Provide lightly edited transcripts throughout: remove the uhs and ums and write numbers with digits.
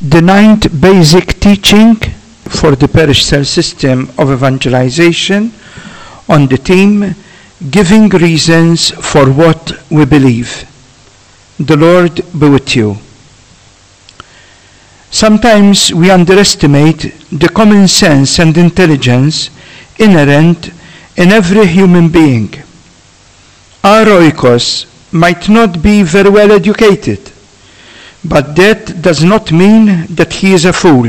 The ninth basic teaching for the parish cell system of evangelization on the theme, giving reasons for what we believe. The Lord be with you. Sometimes we underestimate the common sense and intelligence inherent in every human being. Our oikos might not be very well educated, but that does not mean that he is a fool.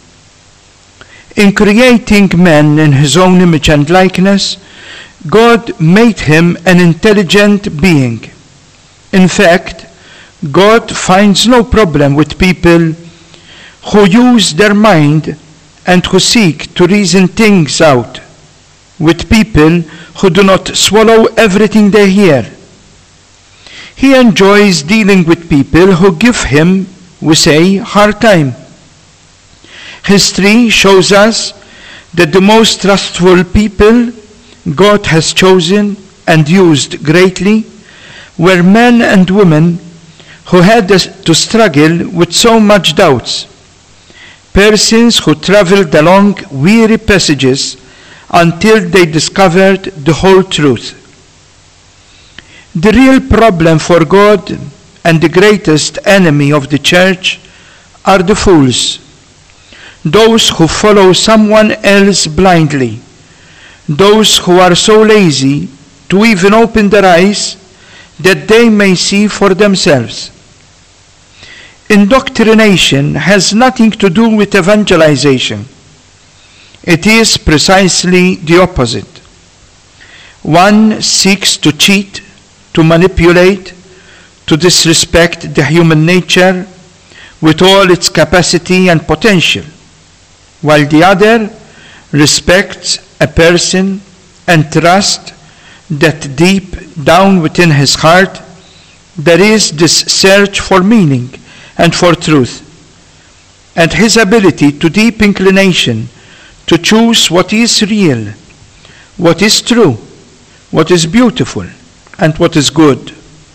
In creating man in his own image and likeness, God made him an intelligent being. In fact, God finds no problem with people who use their mind and who seek to reason things out, with people who do not swallow everything they hear. He enjoys dealing with people who give him, we say, hard time. History shows us that the most trustful people God has chosen and used greatly were men and women who had to struggle with so much doubts, persons who traveled along weary passages until they discovered the whole truth. The real problem for God and the greatest enemy of the church are the fools, those who follow someone else blindly, those who are so lazy to even open their eyes that they may see for themselves. Indoctrination has nothing to do with evangelization. It is precisely the opposite. One seeks to cheat, to manipulate, to disrespect the human nature with all its capacity and potential, while the other respects a person and trusts that deep down within his heart there is this search for meaning and for truth, and his ability to deep inclination to choose what is real, what is true, what is beautiful, and what is good.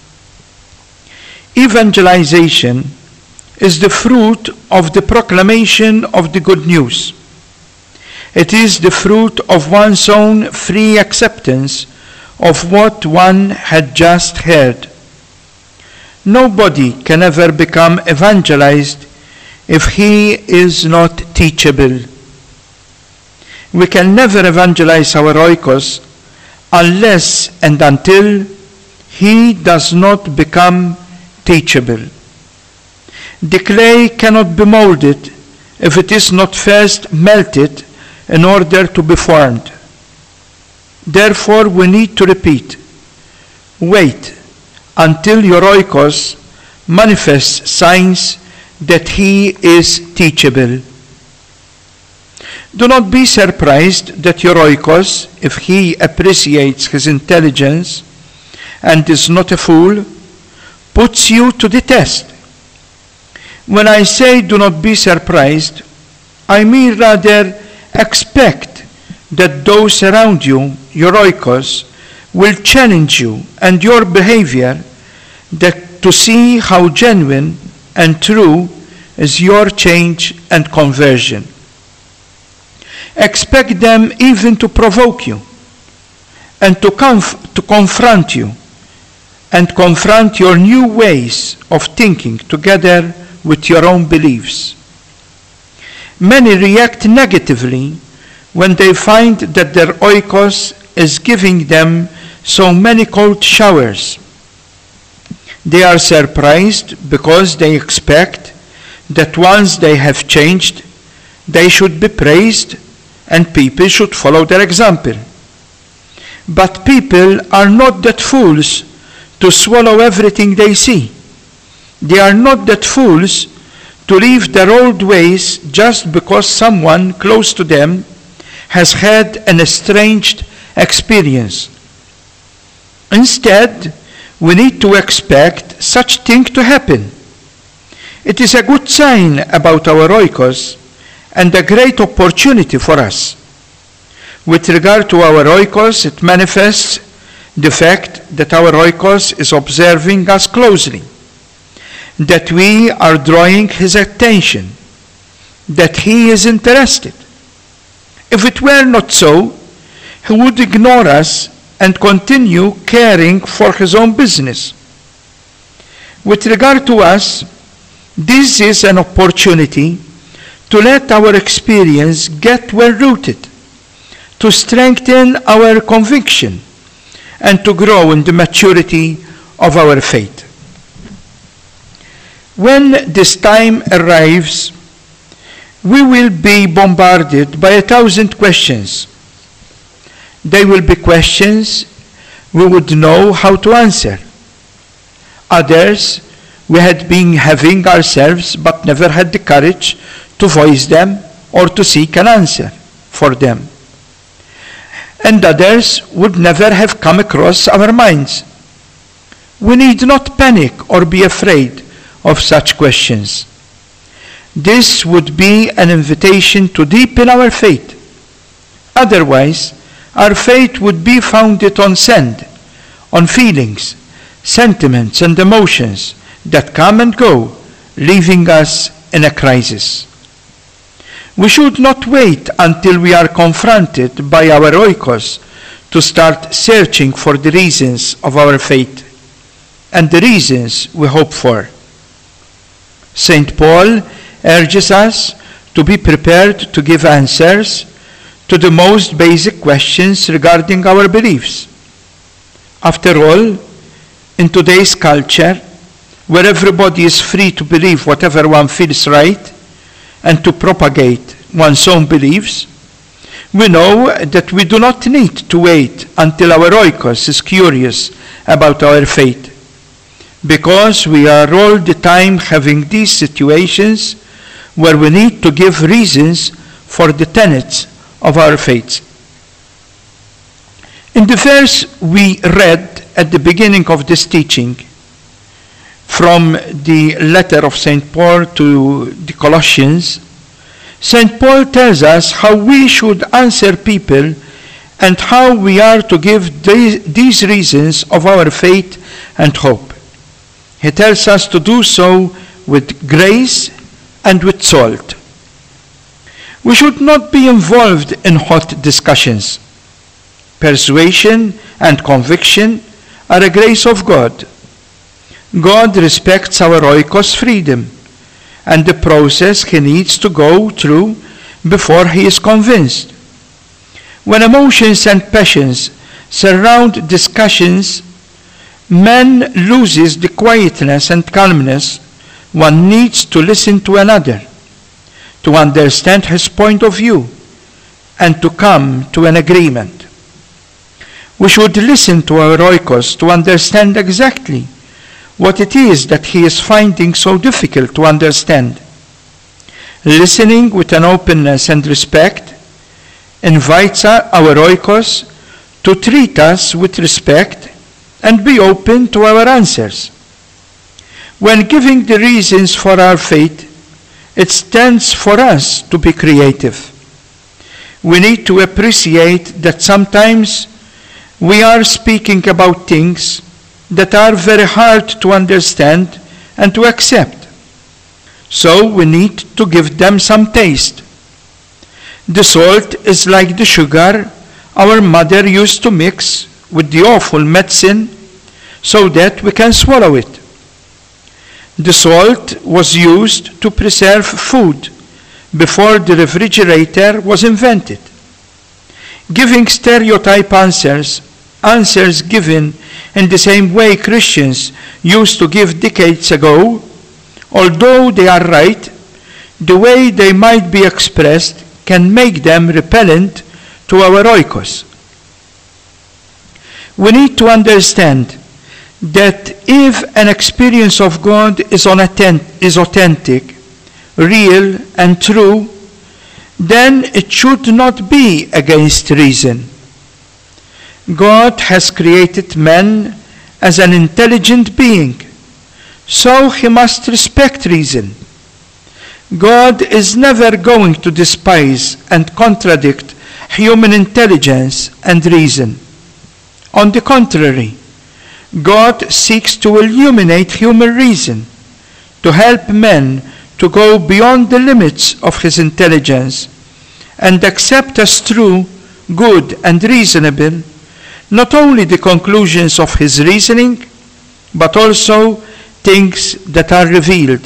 Evangelization is the fruit of the proclamation of the good news. It is the fruit of one's own free acceptance of what one had just heard. Nobody can ever become evangelized if he is not teachable. We can never evangelize our oikos unless and until he does not become teachable. The clay cannot be molded if it is not first melted in order to be formed. Therefore, we need to repeat, wait until your oikos manifests signs that he is teachable. Do not be surprised that your oikos, if he appreciates his intelligence and is not a fool, puts you to the test. When I say do not be surprised, I mean rather expect that those around you, your oikos, will challenge you and your behavior to see how genuine and true is your change and conversion. Expect them even to provoke you and to confront you and confront your new ways of thinking together with your own beliefs. Many react negatively when they find that their oikos is giving them so many cold showers. They are surprised because they expect that once they have changed, they should be praised and people should follow their example. But people are not that fools to swallow everything they see. They are not that fools to leave their old ways just because someone close to them has had an estranged experience. Instead, we need to expect such thing to happen. It is a good sign about our oikos and a great opportunity for us. With regard to our oikos, it manifests the fact that our oikos is observing us closely, that we are drawing his attention, that he is interested. If it were not so, he would ignore us and continue caring for his own business. With regard to us, this is an opportunity to let our experience get well rooted, to strengthen our conviction, and to grow in the maturity of our faith. When this time arrives, we will be bombarded by 1,000 questions. They will be questions we would know how to answer. Others we had been having ourselves but never had the courage to voice them or to seek an answer for them. And others would never have come across our minds. We need not panic or be afraid of such questions. This would be an invitation to deepen our faith. Otherwise, our faith would be founded on sand, on feelings, sentiments, and emotions that come and go, leaving us in a crisis. We should not wait until we are confronted by our oikos to start searching for the reasons of our faith and the reasons we hope for. St. Paul urges us to be prepared to give answers to the most basic questions regarding our beliefs. After all, in today's culture, where everybody is free to believe whatever one feels right and to propagate one's own beliefs, we know that we do not need to wait until our oikos is curious about our faith, because we are all the time having these situations where we need to give reasons for the tenets of our faith. In the verse we read at the beginning of this teaching, from the letter of St. Paul to the Colossians, St. Paul tells us how we should answer people and how we are to give these reasons of our faith and hope. He tells us to do so with grace and with salt. We should not be involved in hot discussions. Persuasion and conviction are a grace of God. God respects our oikos freedom and the process he needs to go through before he is convinced. When emotions and passions surround discussions, man loses the quietness and calmness one needs to listen to another, to understand his point of view, and to come to an agreement. We should listen to our oikos to understand exactly what it is that he is finding so difficult to understand. Listening with an openness and respect invites our oikos to treat us with respect and be open to our answers. When giving the reasons for our faith, it stands for us to be creative. We need to appreciate that sometimes we are speaking about things that are very hard to understand and to accept. So we need to give them some taste. The salt is like the sugar our mother used to mix with the awful medicine so that we can swallow it. The salt was used to preserve food before the refrigerator was invented. Giving stereotype answers given in the same way Christians used to give decades ago, although they are right, the way they might be expressed can make them repellent to our oikos. We need to understand that if an experience of God is authentic, real, and true, then it should not be against reason. God has created man as an intelligent being, so he must respect reason. God is never going to despise and contradict human intelligence and reason. On the contrary, God seeks to illuminate human reason, to help men to go beyond the limits of his intelligence and accept as true, good, and reasonable not only the conclusions of his reasoning, but also things that are revealed.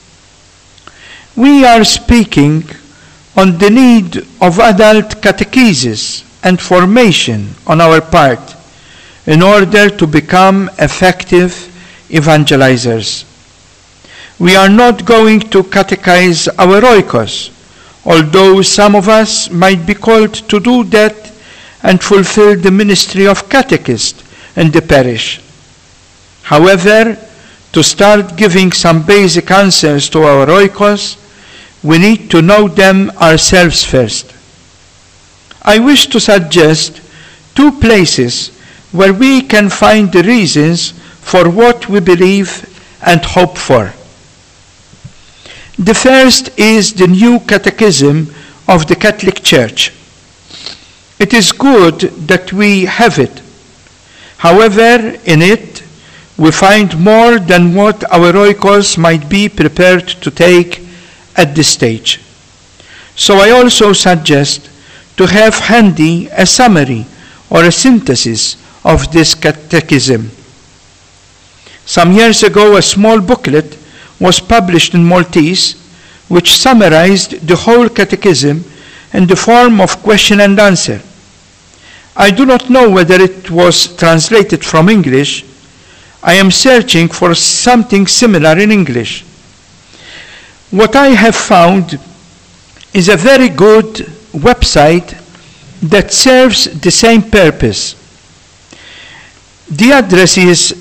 We are speaking on the need of adult catechesis and formation on our part in order to become effective evangelizers. We are not going to catechize our oikos, although some of us might be called to do that and fulfill the ministry of catechist in the parish. However, to start giving some basic answers to our oikos, we need to know them ourselves first. I wish to suggest 2 places where we can find the reasons for what we believe and hope for. The first is the new Catechism of the Catholic Church. It is good that we have it. However, in it, we find more than what our oikos might be prepared to take at this stage. So I also suggest to have handy a summary or a synthesis of this catechism. Some years ago, a small booklet was published in Maltese which summarized the whole catechism in the form of question and answer. I do not know whether it was translated from English. I am searching for something similar in English. What I have found is a very good website that serves the same purpose. The address is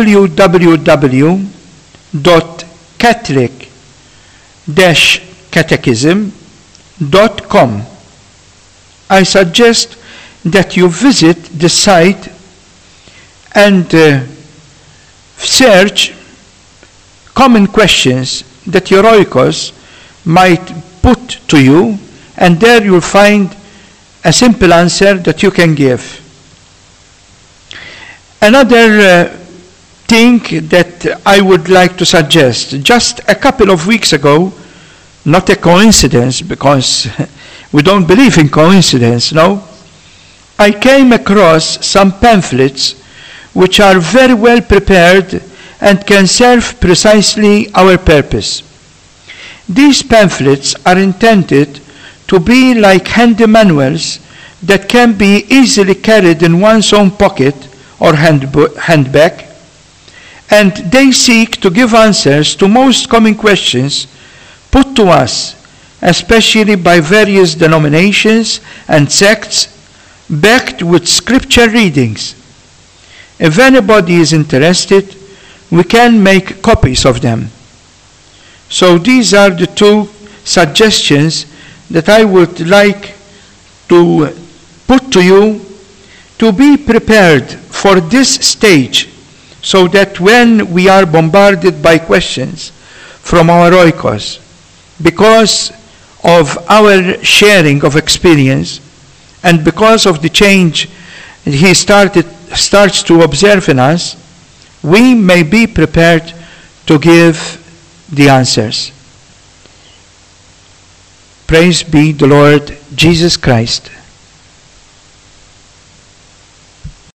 www.catholic-catechism.com. I suggest that you visit the site and search common questions that your oikos might put to you, and there you'll find a simple answer that you can give. Another thing that I would like to suggest, just a couple of weeks ago, not a coincidence because we don't believe in coincidence, no? I came across some pamphlets which are very well prepared and can serve precisely our purpose. These pamphlets are intended to be like handy manuals that can be easily carried in one's own pocket or handbag, and they seek to give answers to most common questions put to us, especially by various denominations and sects, backed with scripture readings. If anybody is interested, we can make copies of them. So these are the 2 suggestions that I would like to put to you to be prepared for this stage, so that when we are bombarded by questions from our oikos, because of our sharing of experience and because of the change he starts to observe in us, we may be prepared to give the answers. Praise be the Lord Jesus Christ.